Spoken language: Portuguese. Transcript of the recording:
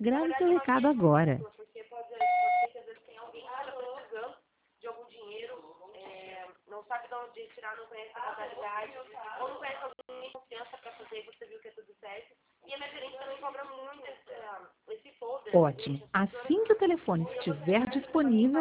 Grave seu recado agora. Porque pode ser que às vezes tem alguém que está precisando de algum dinheiro, não sabe de onde tirar, não conhece a modalidade, ou não conhece alguém de confiança para fazer, e você viu que é tudo certo. E a minha gerente também cobra muito esse folder. Ótimo. Assim que o telefone estiver disponível,